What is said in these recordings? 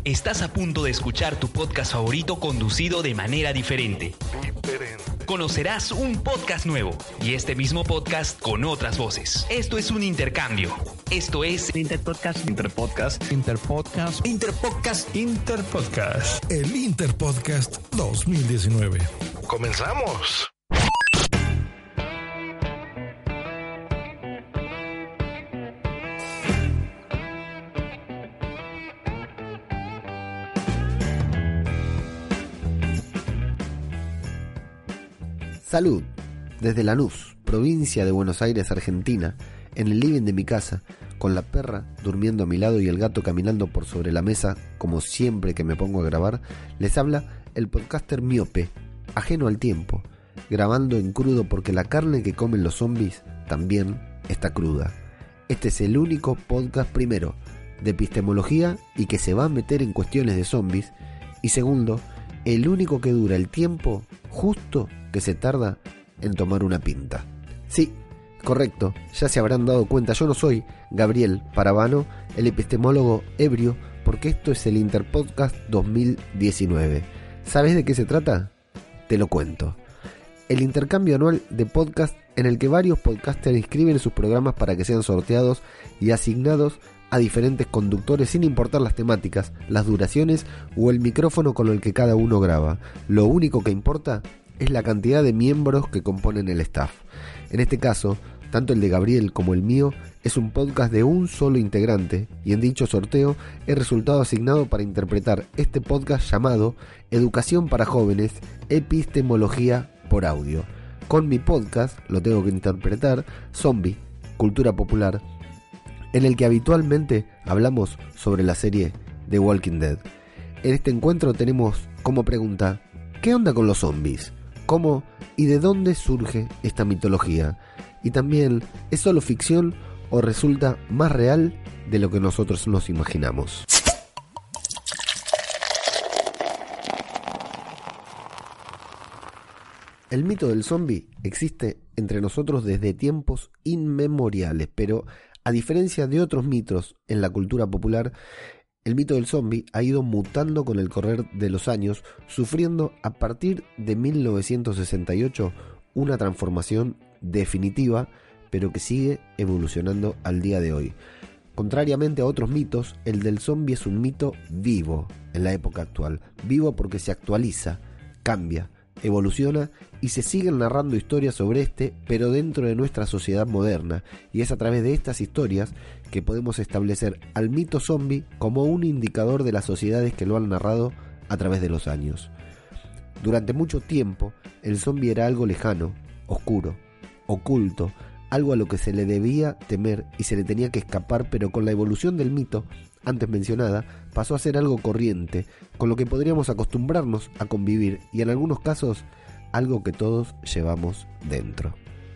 Estás a punto de escuchar tu podcast favorito conducido de manera diferente. Conocerás un podcast nuevo y este mismo podcast con otras voces. Esto es un intercambio. Esto es Interpodcast. El Interpodcast 2019. ¡Comenzamos! Salud, desde Lanús, provincia de Buenos Aires, Argentina, en el living de mi casa, con la perra durmiendo a mi lado y el gato caminando por sobre la mesa, como siempre que me pongo a grabar, les habla el podcaster miope, ajeno al tiempo, grabando en crudo porque la carne que comen los zombies también está cruda. Este es el único podcast, primero, de epistemología y que se va a meter en cuestiones de zombies, y segundo, el único que dura el tiempo justo que se tarda en tomar una pinta. Sí, correcto, ya se habrán dado cuenta, yo no soy Gabriel Paravano, el epistemólogo ebrio, porque esto es el Interpodcast 2019. ¿Sabes de qué se trata? Te lo cuento. El intercambio anual de podcast en el que varios podcasters inscriben sus programas para que sean sorteados y asignados a diferentes conductores sin importar las temáticas, las duraciones o el micrófono con el que cada uno graba. Lo único que importa es la cantidad de miembros que componen el staff. En este caso, tanto el de Gabriel como el mío es un podcast de un solo integrante, y en dicho sorteo he resultado asignado para interpretar este podcast llamado Educación para Jóvenes, Epistemología por Audio. Con mi podcast lo tengo que interpretar Zombie, Cultura Popular, en el que habitualmente hablamos sobre la serie The Walking Dead. En este encuentro tenemos como pregunta: ¿qué onda con los zombies? ¿Cómo y de dónde surge esta mitología? Y también, ¿es solo ficción o resulta más real de lo que nosotros nos imaginamos? El mito del zombie existe entre nosotros desde tiempos inmemoriales, pero a diferencia de otros mitos en la cultura popular, el mito del zombie ha ido mutando con el correr de los años, sufriendo a partir de 1968 una transformación definitiva, pero que sigue evolucionando al día de hoy. Contrariamente a otros mitos, el del zombie es un mito vivo en la época actual. Vivo porque se actualiza, cambia, evoluciona y se siguen narrando historias sobre este, pero dentro de nuestra sociedad moderna, y es a través de estas historias que podemos establecer al mito zombie como un indicador de las sociedades que lo han narrado a través de los años. Durante mucho tiempo, el zombie era algo lejano, oscuro, oculto, algo a lo que se le debía temer y se le tenía que escapar, pero con la evolución del mito antes mencionada, pasó a ser algo corriente, con lo que podríamos acostumbrarnos a convivir y en algunos casos, algo que todos llevamos dentro.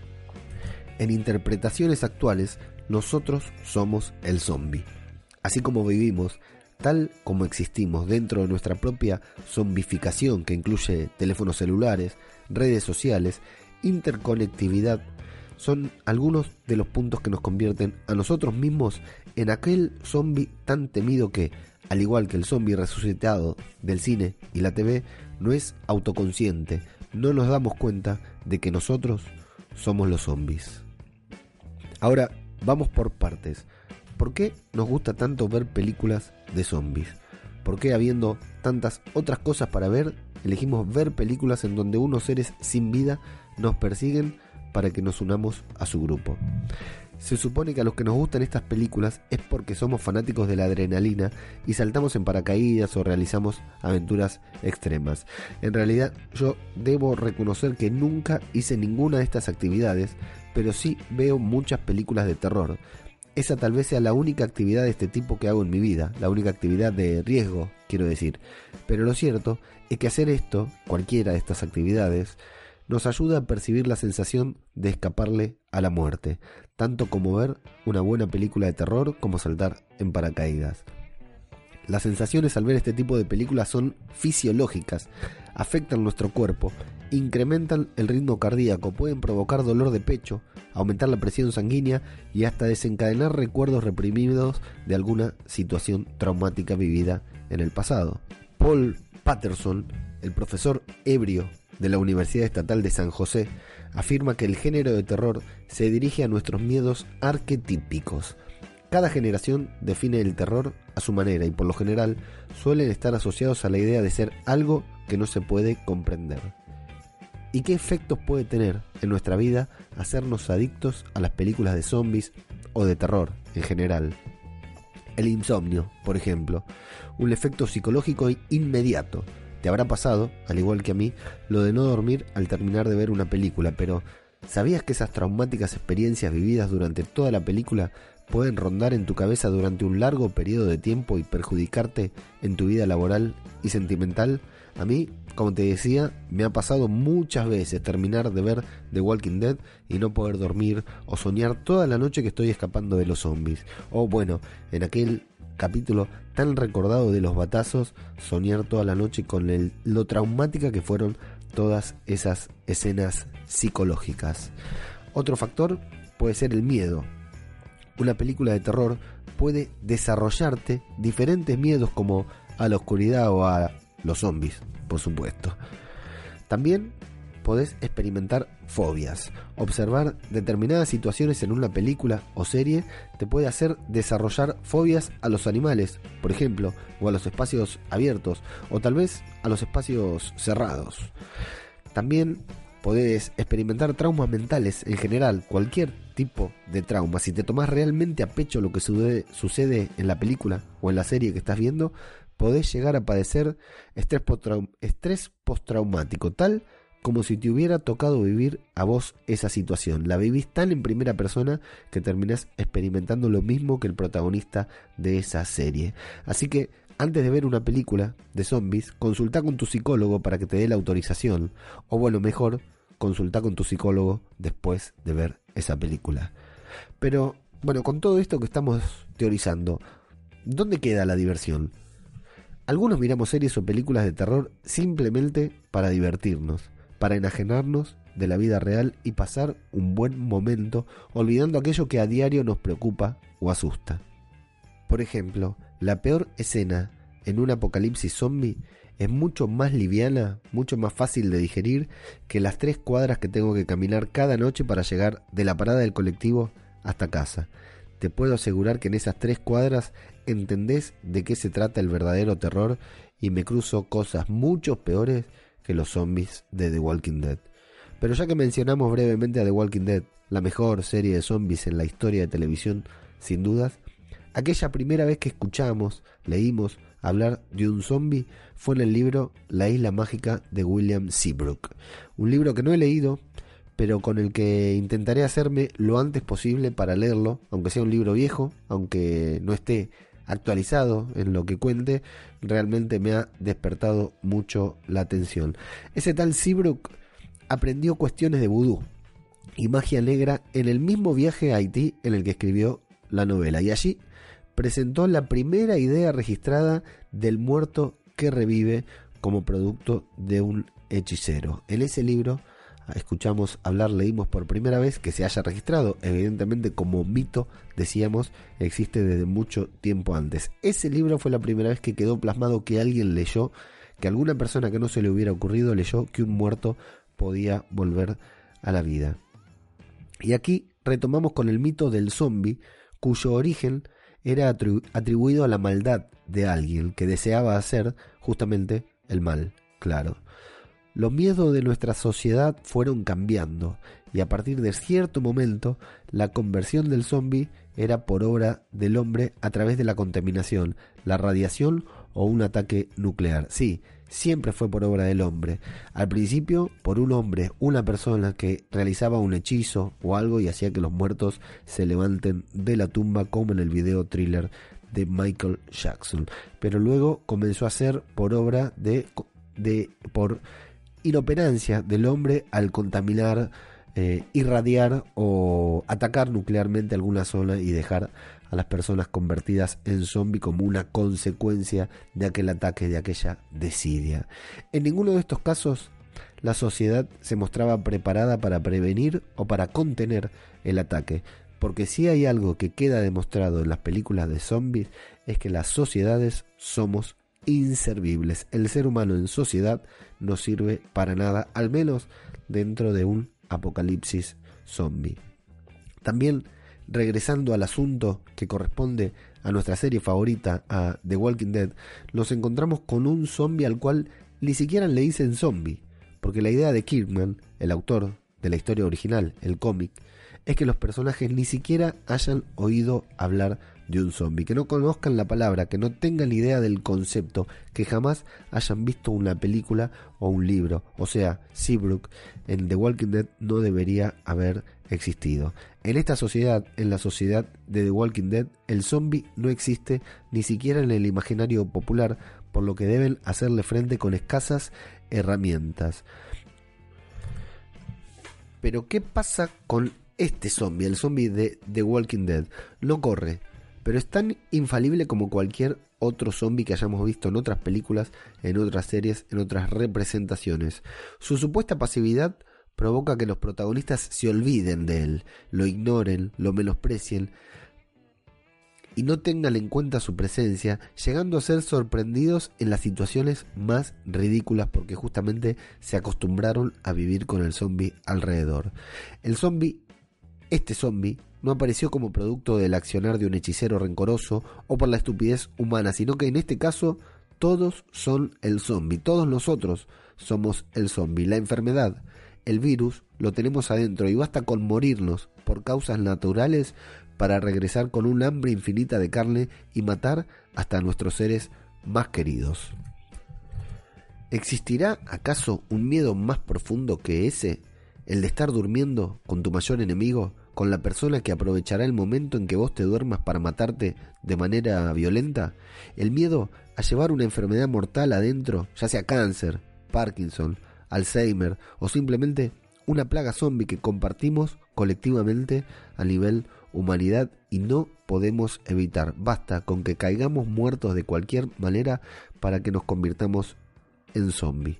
En interpretaciones actuales, nosotros somos el zombie. Así como vivimos, tal como existimos dentro de nuestra propia zombificación que incluye teléfonos celulares, redes sociales, interconectividad, son algunos de los puntos que nos convierten a nosotros mismos en aquel zombie tan temido que, al igual que el zombie resucitado del cine y la TV, no es autoconsciente, no nos damos cuenta de que nosotros somos los zombies. Ahora, vamos por partes. ¿Por qué nos gusta tanto ver películas de zombies? ¿Por qué, habiendo tantas otras cosas para ver, elegimos ver películas en donde unos seres sin vida nos persiguen para que nos unamos a su grupo? Se supone que a los que nos gustan estas películas es porque somos fanáticos de la adrenalina y saltamos en paracaídas o realizamos aventuras extremas. En realidad, yo debo reconocer que nunca hice ninguna de estas actividades, pero sí veo muchas películas de terror. Esa tal vez sea la única actividad de este tipo que hago en mi vida, la única actividad de riesgo, quiero decir. Pero lo cierto es que hacer esto, cualquiera de estas actividades, nos ayuda a percibir la sensación de escaparle a la muerte, tanto como ver una buena película de terror como saltar en paracaídas. Las sensaciones al ver este tipo de películas son fisiológicas, afectan nuestro cuerpo, incrementan el ritmo cardíaco, pueden provocar dolor de pecho, aumentar la presión sanguínea y hasta desencadenar recuerdos reprimidos de alguna situación traumática vivida en el pasado. Paul Patterson, el profesor ebrio de la Universidad Estatal de San José, afirma que el género de terror se dirige a nuestros miedos arquetípicos. Cada generación define el terror a su manera y por lo general suelen estar asociados a la idea de ser algo que no se puede comprender. ¿Y qué efectos puede tener en nuestra vida hacernos adictos a las películas de zombies o de terror en general? El insomnio, por ejemplo, un efecto psicológico inmediato. Te habrá pasado, al igual que a mí, lo de no dormir al terminar de ver una película, pero ¿sabías que esas traumáticas experiencias vividas durante toda la película pueden rondar en tu cabeza durante un largo periodo de tiempo y perjudicarte en tu vida laboral y sentimental? A mí, como te decía, me ha pasado muchas veces terminar de ver The Walking Dead y no poder dormir o soñar toda la noche que estoy escapando de los zombies. O bueno, en aquel capítulo tan recordado de los batazos, soñar toda la noche con lo traumática que fueron todas esas escenas psicológicas. Otro factor puede ser el miedo. Una película de terror puede desarrollarte diferentes miedos como a la oscuridad o a los zombies, por supuesto. También podés experimentar fobias. Observar determinadas situaciones en una película o serie te puede hacer desarrollar fobias a los animales, por ejemplo, o a los espacios abiertos, o tal vez a los espacios cerrados. También podés experimentar traumas mentales en general, cualquier tipo de trauma. Si te tomás realmente a pecho lo que sucede en la película o en la serie que estás viendo, podés llegar a padecer estrés postraumático, tal como si te hubiera tocado vivir a vos esa situación. La vivís tan en primera persona que terminás experimentando lo mismo que el protagonista de esa serie. Así que antes de ver una película de zombies, consultá con tu psicólogo para que te dé la autorización. O bueno, mejor, consultá con tu psicólogo después de ver esa película. Pero bueno, con todo esto que estamos teorizando, ¿dónde queda la diversión? Algunos miramos series o películas de terror simplemente para divertirnos, para enajenarnos de la vida real y pasar un buen momento, olvidando aquello que a diario nos preocupa o asusta. Por ejemplo, la peor escena en un apocalipsis zombie es mucho más liviana, mucho más fácil de digerir que las 3 cuadras que tengo que caminar cada noche para llegar de la parada del colectivo hasta casa. Te puedo asegurar que en esas 3 cuadras entendés de qué se trata el verdadero terror y me cruzo cosas mucho peores que los zombies de The Walking Dead. Pero ya que mencionamos brevemente a The Walking Dead, la mejor serie de zombies en la historia de televisión, sin dudas, aquella primera vez que escuchamos, leímos hablar de un zombie fue en el libro La Isla Mágica de William Seabrook. Un libro que no he leído, pero con el que intentaré hacerme lo antes posible para leerlo, aunque sea un libro viejo, aunque no esté actualizado en lo que cuente, realmente me ha despertado mucho la atención. Ese tal Seabrook aprendió cuestiones de vudú y magia negra en el mismo viaje a Haití en el que escribió la novela, y allí presentó la primera idea registrada del muerto que revive como producto de un hechicero. En ese libro leímos por primera vez que se haya registrado, evidentemente como mito, decíamos, existe desde mucho tiempo antes. Ese libro fue la primera vez que quedó plasmado, que alguien leyó, que alguna persona que no se le hubiera ocurrido leyó que un muerto podía volver a la vida. Y aquí retomamos con el mito del zombie, cuyo origen era atribuido a la maldad de alguien que deseaba hacer justamente el mal, claro. Los miedos de nuestra sociedad fueron cambiando y a partir de cierto momento la conversión del zombie era por obra del hombre a través de la contaminación, la radiación o un ataque nuclear. Sí, siempre fue por obra del hombre. Al principio por un hombre, una persona que realizaba un hechizo o algo y hacía que los muertos se levanten de la tumba, como en el video thriller de Michael Jackson. Pero luego comenzó a ser por obra por inoperancia del hombre al contaminar, irradiar o atacar nuclearmente alguna zona y dejar a las personas convertidas en zombie como una consecuencia de aquel ataque, de aquella desidia. En ninguno de estos casos la sociedad se mostraba preparada para prevenir o para contener el ataque, porque si hay algo que queda demostrado en las películas de zombies es que las sociedades somos inservibles. El ser humano en sociedad no sirve para nada, al menos dentro de un apocalipsis zombie. También, regresando al asunto que corresponde a nuestra serie favorita, a The Walking Dead, nos encontramos con un zombie al cual ni siquiera le dicen zombie, porque la idea de Kirkman, el autor de la historia original, el cómic, es que los personajes ni siquiera hayan oído hablar de un zombie, que no conozcan la palabra, que no tengan idea del concepto, que jamás hayan visto una película o un libro. O sea, Seabrook en The Walking Dead no debería haber existido. En esta sociedad, en la sociedad de The Walking Dead, el zombie no existe ni siquiera en el imaginario popular, por lo que deben hacerle frente con escasas herramientas. Pero ¿qué pasa con este zombie? El zombie de The Walking Dead no corre, pero es tan infalible como cualquier otro zombie que hayamos visto en otras películas, en otras series, en otras representaciones. Su supuesta pasividad provoca que los protagonistas se olviden de él, lo ignoren, lo menosprecien y no tengan en cuenta su presencia, llegando a ser sorprendidos en las situaciones más ridículas porque justamente se acostumbraron a vivir con el zombie alrededor. Este zombie no apareció como producto del accionar de un hechicero rencoroso o por la estupidez humana, sino que en este caso todos son el zombie, todos nosotros somos el zombie. La enfermedad, el virus, lo tenemos adentro y basta con morirnos por causas naturales para regresar con un hambre infinita de carne y matar hasta a nuestros seres más queridos. ¿Existirá acaso un miedo más profundo que ese? El de estar durmiendo con tu mayor enemigo, con la persona que aprovechará el momento en que vos te duermas para matarte de manera violenta. El miedo a llevar una enfermedad mortal adentro, ya sea cáncer, Parkinson, Alzheimer o simplemente una plaga zombie que compartimos colectivamente a nivel humanidad y no podemos evitar. Basta con que caigamos muertos de cualquier manera para que nos convirtamos en zombie.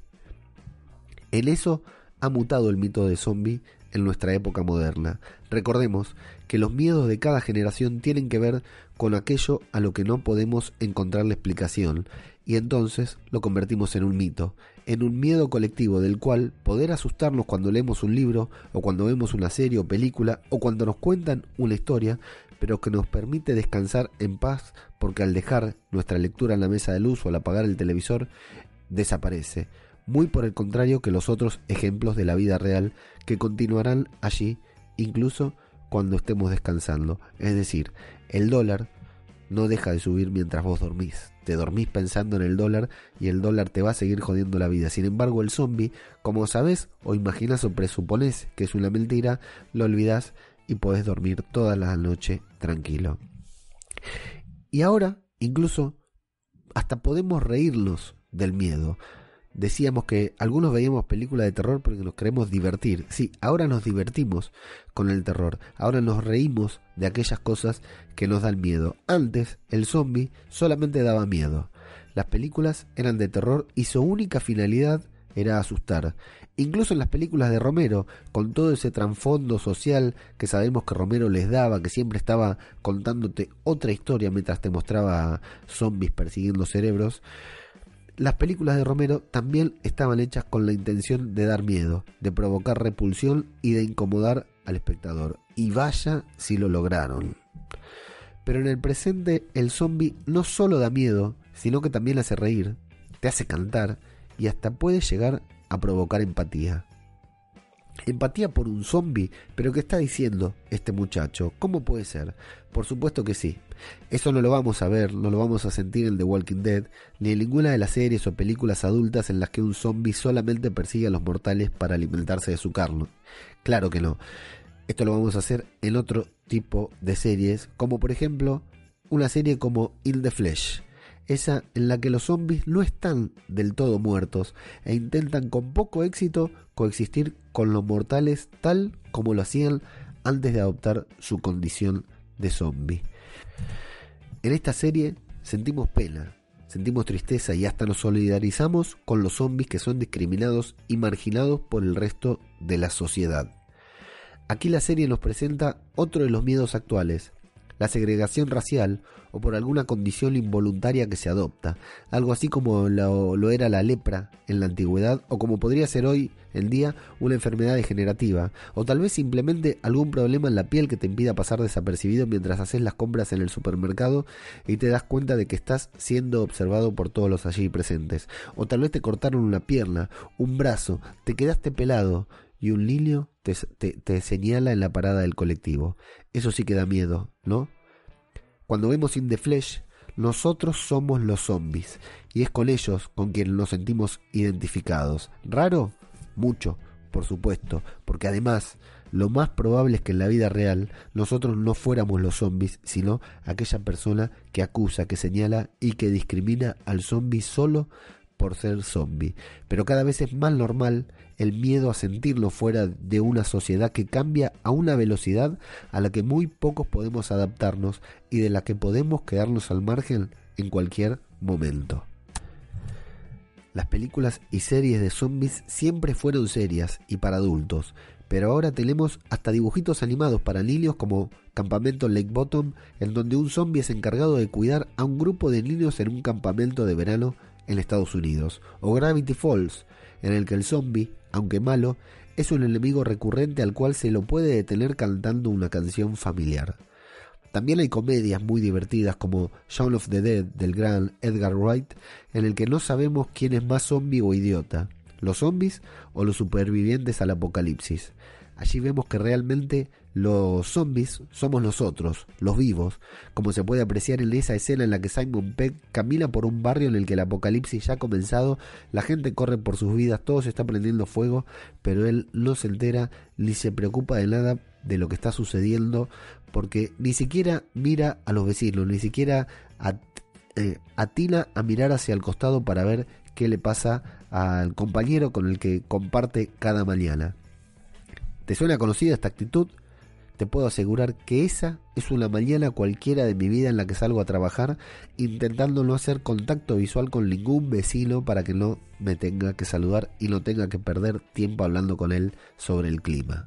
En eso ha mutado el mito de zombie en nuestra época moderna. Recordemos que los miedos de cada generación tienen que ver con aquello a lo que no podemos encontrarle explicación, y entonces lo convertimos en un mito, en un miedo colectivo del cual poder asustarnos cuando leemos un libro, o cuando vemos una serie o película, o cuando nos cuentan una historia, pero que nos permite descansar en paz porque al dejar nuestra lectura en la mesa de luz o al apagar el televisor, desaparece. Muy por el contrario que los otros ejemplos de la vida real que continuarán allí incluso cuando estemos descansando. Es decir, el dólar no deja de subir mientras vos dormís. Te dormís pensando en el dólar y el dólar te va a seguir jodiendo la vida. Sin embargo, el zombie, como sabés o imaginás o presuponés que es una mentira, lo olvidás y podés dormir toda la noche tranquilo. Y ahora, incluso, hasta podemos reírnos del miedo. Decíamos que algunos veíamos películas de terror porque nos queremos divertir. Sí, ahora nos divertimos con el terror. Ahora nos reímos de aquellas cosas que nos dan miedo. Antes, el zombie solamente daba miedo. Las películas eran de terror y su única finalidad era asustar. Incluso en las películas de Romero, con todo ese trasfondo social que sabemos que Romero les daba, que siempre estaba contándote otra historia mientras te mostraba zombies persiguiendo cerebros, las películas de Romero también estaban hechas con la intención de dar miedo, de provocar repulsión y de incomodar al espectador. Y vaya si lo lograron. Pero en el presente el zombie no solo da miedo, sino que también hace reír, te hace cantar y hasta puede llegar a provocar empatía. Empatía por un zombie, pero ¿qué está diciendo este muchacho? ¿Cómo puede ser? Por supuesto que sí. Eso no lo vamos a ver, no lo vamos a sentir en The Walking Dead, ni en ninguna de las series o películas adultas en las que un zombie solamente persigue a los mortales para alimentarse de su carne. Claro que no. Esto lo vamos a hacer en otro tipo de series, como por ejemplo una serie como In the Flesh. Esa en la que los zombies no están del todo muertos e intentan con poco éxito coexistir con los mortales tal como lo hacían antes de adoptar su condición de zombie. En esta serie sentimos pena, sentimos tristeza y hasta nos solidarizamos con los zombies que son discriminados y marginados por el resto de la sociedad. Aquí la serie nos presenta otro de los miedos actuales, la segregación racial o por alguna condición involuntaria que se adopta, algo así como lo era la lepra en la antigüedad o como podría ser hoy en día una enfermedad degenerativa, o tal vez simplemente algún problema en la piel que te impida pasar desapercibido mientras haces las compras en el supermercado y te das cuenta de que estás siendo observado por todos los allí presentes, o tal vez te cortaron una pierna, un brazo, te quedaste pelado y un niño te señala en la parada del colectivo. Eso sí que da miedo, ¿no? Cuando vemos In the Flesh, nosotros somos los zombies, y es con ellos con quienes nos sentimos identificados. ¿Raro? Mucho, por supuesto, porque además lo más probable es que en la vida real nosotros no fuéramos los zombies, sino aquella persona que acusa, que señala y que discrimina al zombie solo por ser zombie. Pero cada vez es más normal el miedo a sentirlo fuera de una sociedad que cambia a una velocidad a la que muy pocos podemos adaptarnos y de la que podemos quedarnos al margen en cualquier momento. Las películas y series de zombies siempre fueron serias y para adultos, pero ahora tenemos hasta dibujitos animados para niños como Campamento Lake Bottom, en donde un zombie es encargado de cuidar a un grupo de niños en un campamento de verano en Estados Unidos, o Gravity Falls, en el que el zombie, aunque malo, es un enemigo recurrente al cual se lo puede detener cantando una canción familiar. También hay comedias muy divertidas como Shaun of the Dead del gran Edgar Wright, en el que no sabemos quién es más zombie o idiota, los zombies o los supervivientes al apocalipsis. Allí vemos que realmente los zombies somos nosotros, los vivos, como se puede apreciar en esa escena en la que Simon Pegg camina por un barrio en el que el apocalipsis ya ha comenzado, la gente corre por sus vidas, todo se está prendiendo fuego, pero él no se entera ni se preocupa de nada de lo que está sucediendo, porque ni siquiera mira a los vecinos, ni siquiera atina a mirar hacia el costado para ver qué le pasa al compañero con el que comparte cada mañana. ¿Te suena conocida esta actitud? Te puedo asegurar que esa es una mañana cualquiera de mi vida en la que salgo a trabajar intentando no hacer contacto visual con ningún vecino para que no me tenga que saludar y no tenga que perder tiempo hablando con él sobre el clima.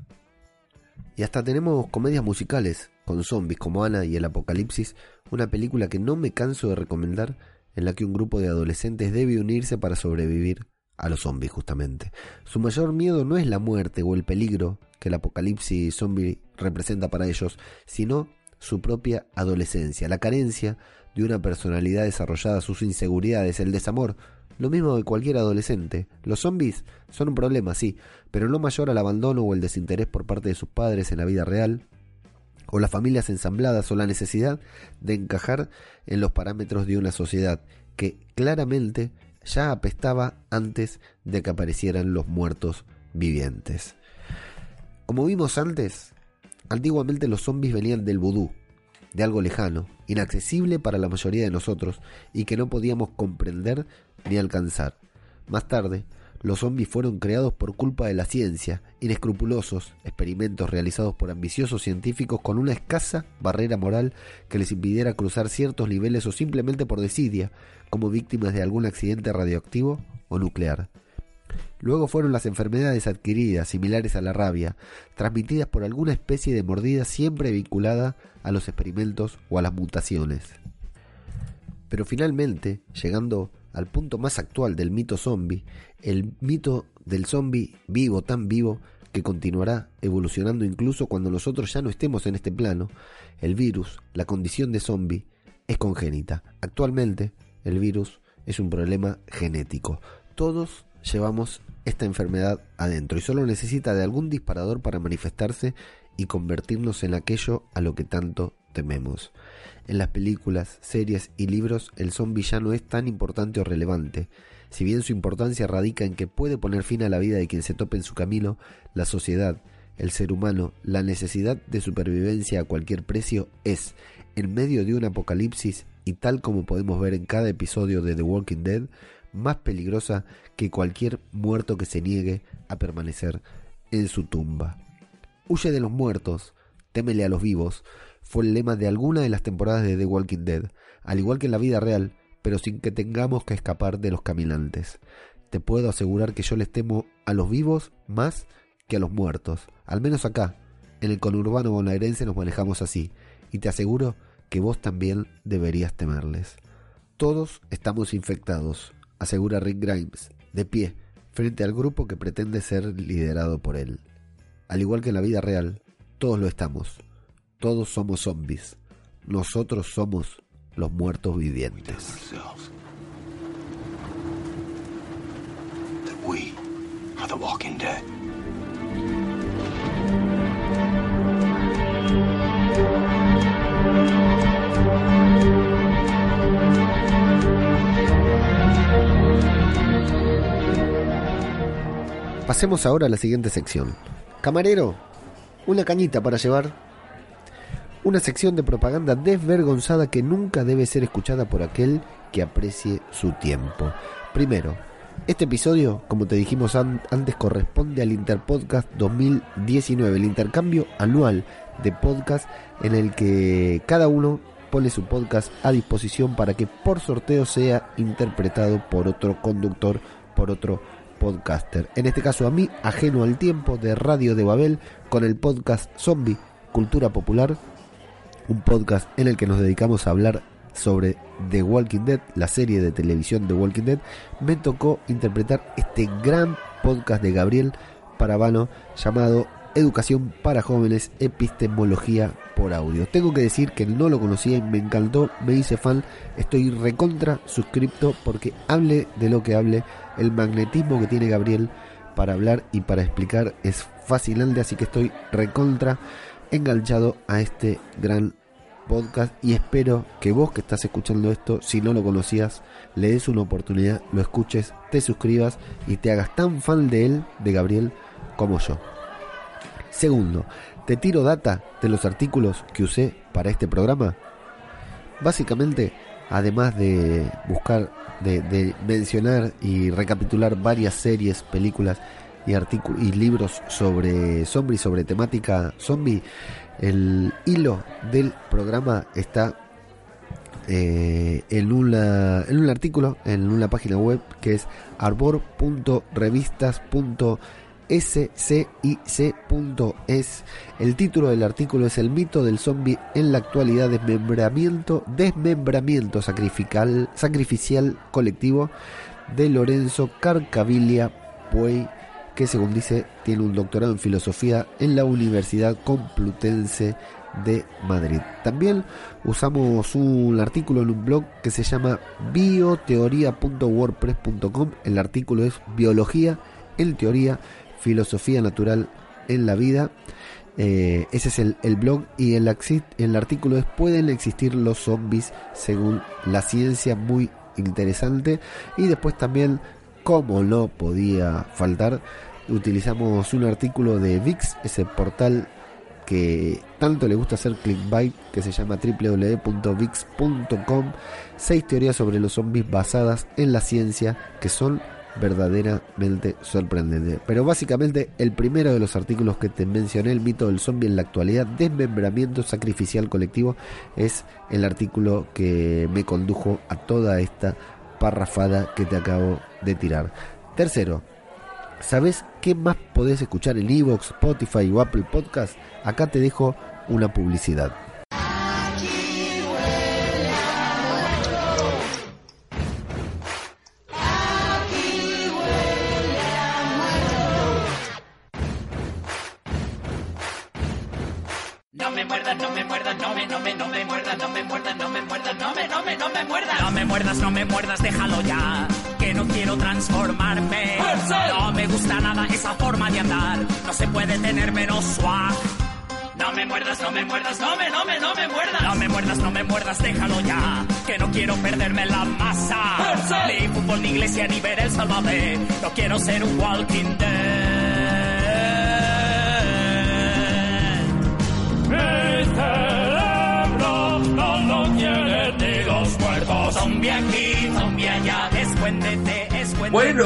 Y hasta tenemos comedias musicales con zombies como Ana y el Apocalipsis, una película que no me canso de recomendar, en la que un grupo de adolescentes debe unirse para sobrevivir a los zombies justamente. Su mayor miedo no es la muerte o el peligro que el apocalipsis zombie representa para ellos, sino su propia adolescencia, la carencia de una personalidad desarrollada, sus inseguridades, el desamor, lo mismo que cualquier adolescente. Los zombies son un problema, sí, pero no mayor al abandono o el desinterés por parte de sus padres en la vida real, o las familias ensambladas, o la necesidad de encajar en los parámetros de una sociedad que claramente ya apestaba antes de que aparecieran los muertos vivientes. Como vimos antes, antiguamente los zombies venían del vudú, de algo lejano, inaccesible para la mayoría de nosotros y que no podíamos comprender ni alcanzar. Más tarde, los zombies fueron creados por culpa de la ciencia, inescrupulosos experimentos realizados por ambiciosos científicos con una escasa barrera moral que les impidiera cruzar ciertos niveles o simplemente por desidia, como víctimas de algún accidente radioactivo o nuclear. Luego fueron las enfermedades adquiridas, similares a la rabia, transmitidas por alguna especie de mordida siempre vinculada a los experimentos o a las mutaciones. Pero finalmente, llegando al punto más actual del mito zombie, el mito del zombie vivo, tan vivo, que continuará evolucionando incluso cuando nosotros ya no estemos en este plano, el virus, la condición de zombie, es congénita. Actualmente, el virus es un problema genético. Todos llevamos esta enfermedad adentro y solo necesita de algún disparador para manifestarse y convertirnos en aquello a lo que tanto tememos. En las películas, series y libros, el zombie ya no es tan importante o relevante. Si bien su importancia radica en que puede poner fin a la vida de quien se tope en su camino, la sociedad, el ser humano, la necesidad de supervivencia a cualquier precio es, en medio de un apocalipsis y tal como podemos ver en cada episodio de The Walking Dead, más peligrosa que cualquier muerto que se niegue a permanecer en su tumba. Huye de los muertos, témele a los vivos, fue el lema de alguna de las temporadas de The Walking Dead, al igual que en la vida real, pero sin que tengamos que escapar de los caminantes. Te puedo asegurar que yo les temo a los vivos más que a los muertos, al menos acá, en el conurbano bonaerense nos manejamos así, y te aseguro que vos también deberías temerles. Todos estamos infectados, asegura Rick Grimes, de pie, frente al grupo que pretende ser liderado por él. Al igual que en la vida real, todos lo estamos. Todos somos zombies. Nosotros somos los muertos vivientes. We are the Walking Dead. Pasemos ahora a la siguiente sección. Camarero, una cañita para llevar. Una sección de propaganda desvergonzada que nunca debe ser escuchada por aquel que aprecie su tiempo. Primero, este episodio, como te dijimos antes, corresponde al Interpodcast 2019, el intercambio anual de podcast en el que cada uno pone su podcast a disposición para que por sorteo sea interpretado por otro conductor, por otro podcaster. En este caso a mí, ajeno al tiempo, de Radio de Babel, con el podcast Zombie Cultura Popular, un podcast en el que nos dedicamos a hablar sobre The Walking Dead, la serie de televisión The Walking Dead. Me tocó interpretar este gran podcast de Gabriel Parabano llamado Educación para Jóvenes, Epistemología por Audio. Tengo que decir que no lo conocía y me encantó, me hice fan, estoy recontra suscripto porque hable de lo que hable, el magnetismo que tiene Gabriel para hablar y para explicar es fascinante, así que estoy recontra enganchado a este gran podcast y espero que vos que estás escuchando esto, si no lo conocías, le des una oportunidad, lo escuches, te suscribas y te hagas tan fan de él, de Gabriel, como yo. Segundo, te tiro data de los artículos que usé para este programa. Básicamente, además de buscar, de mencionar y recapitular varias series, películas y artículos y libros sobre zombies, sobre temática zombie, el hilo del programa está en un artículo, en una página web que es arbor.revistas.scic.es. El título del artículo es El mito del zombie en la actualidad, desmembramiento sacrificial colectivo, de Lorenzo Carcaviglia Puey, que según dice tiene un doctorado en filosofía en la Universidad Complutense de Madrid. También usamos un artículo en un blog que se llama bioteoría.wordpress.com. El artículo es Biología en teoría, filosofía natural en la vida. Ese es el blog, y el artículo es ¿Pueden existir los zombies según la ciencia? Muy interesante. Y después también, como no podía faltar, utilizamos un artículo de VIX, ese portal que tanto le gusta hacer clickbait, que se llama www.vix.com. 6 teorías sobre los zombies basadas en la ciencia que son verdaderamente sorprendentes. Pero básicamente el primero de los artículos que te mencioné, el mito del zombie en la actualidad, desmembramiento sacrificial colectivo, es el artículo que me condujo a toda esta parrafada que te acabo de tirar. Tercero, ¿sabes qué más podés escuchar en iVoox, Spotify o Apple Podcast? Acá te dejo una publicidad. No me muerdas, no me muerdas, no me muerdas, no me muerdas, no me muerdas, no me muerdas. No me muerdas, no me muerdas, déjalo ya, que no quiero transformarme. No me gusta nada esa forma de andar, no se puede tener menos swag. No me muerdas, no me muerdas, no me muerdas. No me muerdas, no me muerdas, déjalo ya, que no quiero perderme la masa. Ni fútbol, ni iglesia, ni ver el Salvador, no quiero ser un Walking Dead. Mi cerebro no lo quiere ni los muertos. Zombie aquí, zombie allá, escuéndete. Bueno,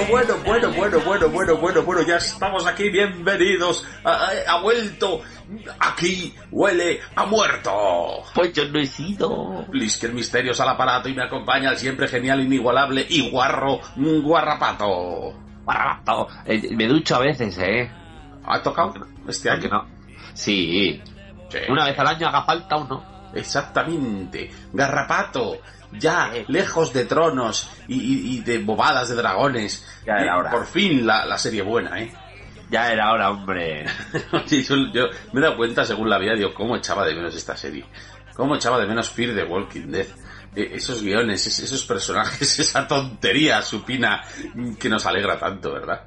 ya estamos aquí, bienvenidos. Ha vuelto. Aquí huele a muerto. Pues yo no he sido. Blisker Misterios al aparato y me acompaña el siempre genial, inigualable y Guarrapato. Guarrapato. Me ducho a veces, ¿Ha tocado este año? No. Sí. Una vez al año haga falta o no. exactamente. Garrapato, ya, lejos de tronos y de bobadas de dragones. Ya era hora. Por fin la serie buena, ¿eh? Ya era hora, hombre. Oye, yo me he dado cuenta, según la vida, digo, cómo echaba de menos esta serie. Cómo echaba de menos Fear the Walking Dead. Esos guiones, esos personajes, esa tontería supina que nos alegra tanto, ¿verdad?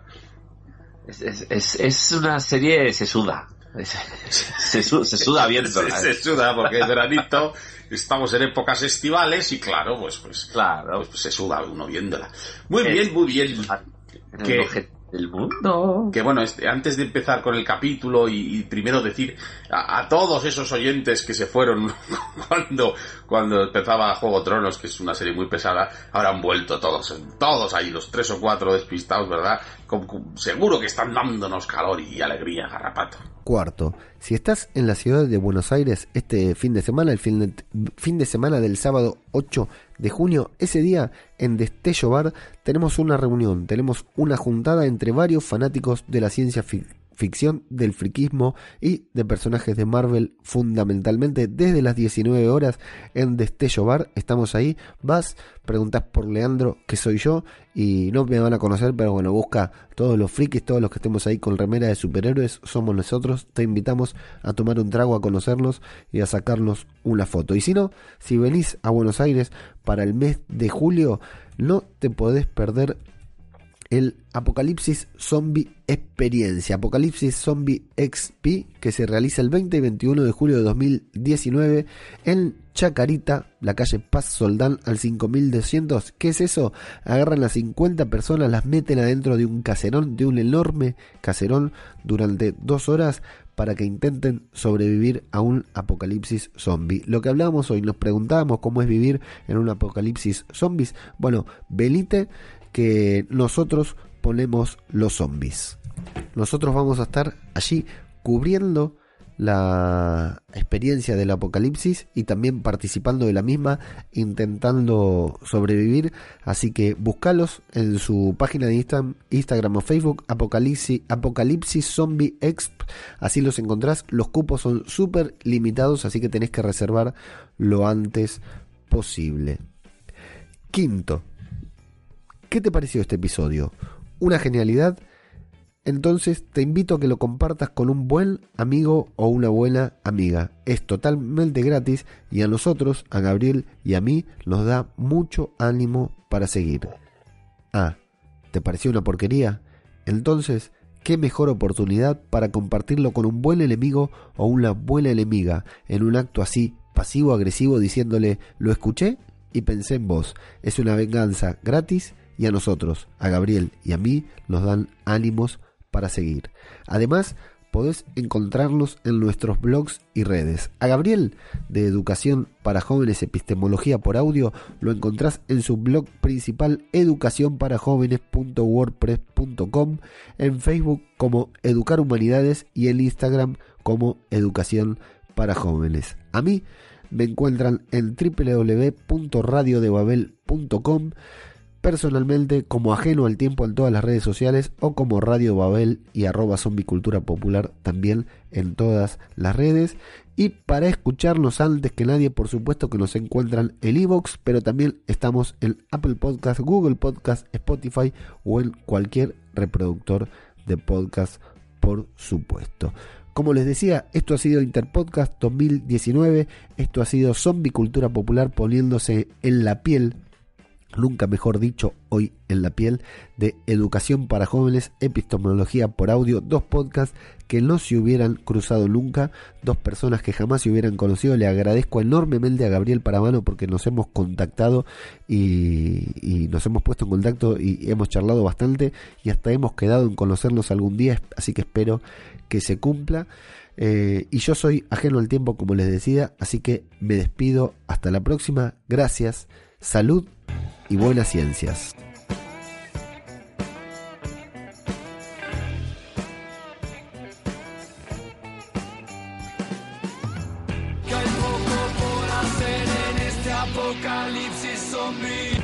Es una serie sesuda. Se suda bien. Se suda porque es veranito, estamos en épocas estivales y claro, pues se suda uno viéndola. Muy bien. El mundo. Que bueno, antes de empezar con el capítulo y primero decir a todos esos oyentes que se fueron cuando empezaba Juego de Tronos, que es una serie muy pesada, ahora han vuelto todos ahí, los 3 o 4 despistados, ¿verdad? Seguro que están dándonos calor y alegría, Garrapato. Cuarto, si estás en la ciudad de Buenos Aires este fin de semana, el fin de semana del sábado 8 de junio, ese día en Destello Bar tenemos una reunión, tenemos una juntada entre varios fanáticos de la ciencia ficción, del friquismo y de personajes de Marvel, fundamentalmente desde las 19 horas en Destello Bar. Estamos ahí, vas, preguntás por Leandro, que soy yo, y no me van a conocer, pero bueno, busca todos los frikis, todos los que estemos ahí con remera de superhéroes, somos nosotros. Te invitamos a tomar un trago, a conocernos y a sacarnos una foto. Y si no, si venís a Buenos Aires para el mes de julio, no te podés perder el Apocalipsis Zombie Experiencia, Apocalipsis Zombie XP, que se realiza el 20 y 21 de julio de 2019 en Chacarita, la calle Paz Soldán al 5200. ¿Qué es eso? Agarran a 50 personas, las meten adentro de un caserón, de un enorme caserón, durante 2 horas para que intenten sobrevivir a un apocalipsis zombie. Lo que hablábamos hoy, nos preguntábamos cómo es vivir en un apocalipsis zombies. Bueno, venite que nosotros ponemos los zombies. Nosotros vamos a estar allí cubriendo la experiencia del apocalipsis y también participando de la misma, intentando sobrevivir. Así que búscalos en su página de Instagram o Facebook, Apocalipsis Zombie Exp. Así los encontrás. Los cupos son súper limitados, así que tenés que reservar lo antes posible. Quinto, ¿qué te pareció este episodio? ¿Una genialidad? Entonces te invito a que lo compartas con un buen amigo o una buena amiga. Es totalmente gratis y a nosotros, a Gabriel y a mí, nos da mucho ánimo para seguir. Ah, ¿te pareció una porquería? Entonces, ¿qué mejor oportunidad para compartirlo con un buen enemigo o una buena enemiga en un acto así pasivo-agresivo diciéndole, lo escuché y pensé en vos? Es una venganza gratis y a nosotros, a Gabriel y a mí, nos dan ánimos para seguir. Además, podés encontrarnos en nuestros blogs y redes. A Gabriel, de Educación para Jóvenes Epistemología por Audio, lo encontrás en su blog principal educacionparajóvenes.wordpress.com, en Facebook como Educar Humanidades y en Instagram como Educación para Jóvenes. A mí me encuentran en www.radiodebabel.com, personalmente como Ajeno al Tiempo en todas las redes sociales o como Radio Babel y @zombicultura popular también en todas las redes. Y para escucharnos antes que nadie, por supuesto que nos encuentran en iVoox, pero también estamos en Apple Podcast, Google Podcast, Spotify o en cualquier reproductor de podcast, por supuesto. Como les decía, esto ha sido Interpodcast 2019, esto ha sido Zombicultura Popular poniéndose en la piel, nunca mejor dicho, hoy en la piel, de Educación para Jóvenes, Epistemología por Audio, 2 podcasts que no se hubieran cruzado nunca, 2 personas que jamás se hubieran conocido. Le agradezco enormemente a Gabriel Paravano porque nos hemos contactado y nos hemos puesto en contacto y hemos charlado bastante y hasta hemos quedado en conocernos algún día, así que espero que se cumpla. Y yo soy Ajeno al Tiempo, como les decía, así que me despido, hasta la próxima, gracias, salud y buenas ciencias. Que hay poco por hacer en este apocalipsis zombie.